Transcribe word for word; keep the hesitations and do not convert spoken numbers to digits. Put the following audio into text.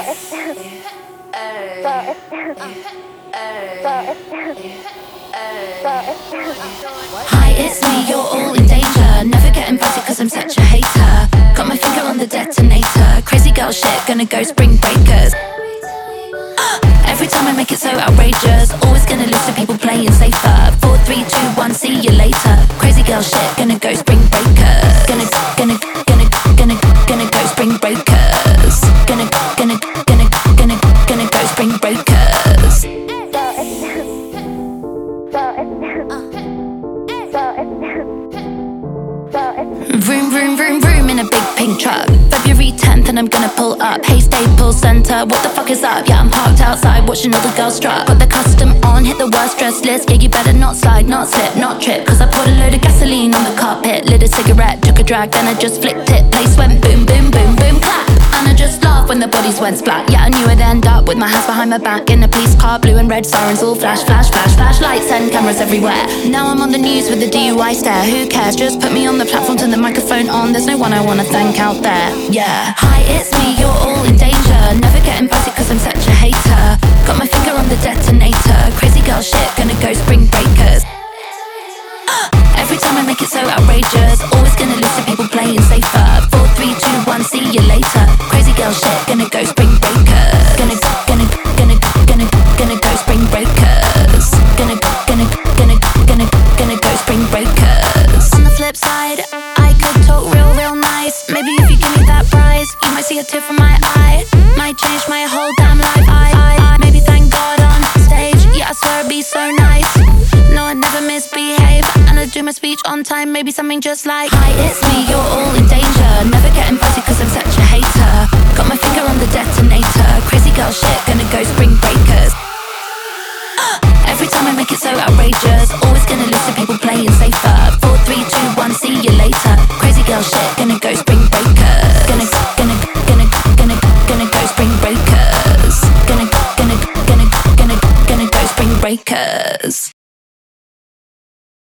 Hi, it's me, you're all in danger. Never get invited cause I'm such a hater. Got my finger on the detonator. Crazy girl shit, gonna go spring breakers. Every time I make it so outrageous, always gonna lose to people playing safer. Four, three, two, one, see you later. Crazy girl shit, gonna go spring breakers. Gonna, gonna, gonna, gonna, gonna go spring breakers. Gonna, gonna, gonna, gonna, gonna go spring breakers. Vroom, vroom, vroom, vroom in a big pink truck. February tenth and I'm gonna pull up. Hey, Staples Center, what the fuck is up? Yeah, I'm parked outside watching all the girls strut. Got the custom on, hit the worst dress list. Yeah, you better not slide, not slip, not trip. Cause I poured a load of gasoline on the carpet. Lit a cigarette, took a drag, then I just flicked it. Place went boom, boom, boom, boom, clap. And I just laughed when the bodies went splat. Yeah, I knew I'd end up with my hands behind my back in a police car, blue and red sirens all flash, flash, flash, flashlights and cameras everywhere. Now I'm on the news with a D U I stare. Who cares? Just put me on the platform, turn the microphone on. There's no one I wanna thank out there. Yeah. Hi, it's me, you're all in danger. Never get invited cause I'm such a hater. Got my finger on the detonator. Crazy girl shit, gonna go spring breakers. Every time I make it so outrageous, always gonna lose to people playing safer. Four, three, two, one, see you later. Crazy girl shit, gonna go spring breakers. Gonna, gonna, gonna, gonna, gonna go spring breakers. Gonna, gonna, gonna, gonna, gonna go spring breakers. On the flip side, I could talk real, real nice. Maybe if you give me that prize, you might see a tear from my eye. Might change my whole damn life. I, I, I maybe thank God on stage. Yeah, I swear I'd be so nice. No, I never misbehave, and I do my speech on time. Maybe something just like, hi, it's me, you're all in danger. Never get invited cause I'm such a hater. Got my finger on the detonator. Crazy girl shit, gonna go spring breakers. Every time I make it so outrageous, always gonna lose to people playing safer. Four, three, two, one, see you later. Crazy girl shit, gonna go spring breakers. Gonna, gonna, gonna, gonna, gonna go spring breakers. Gonna, gonna, gonna, gonna, gonna go spring breakers.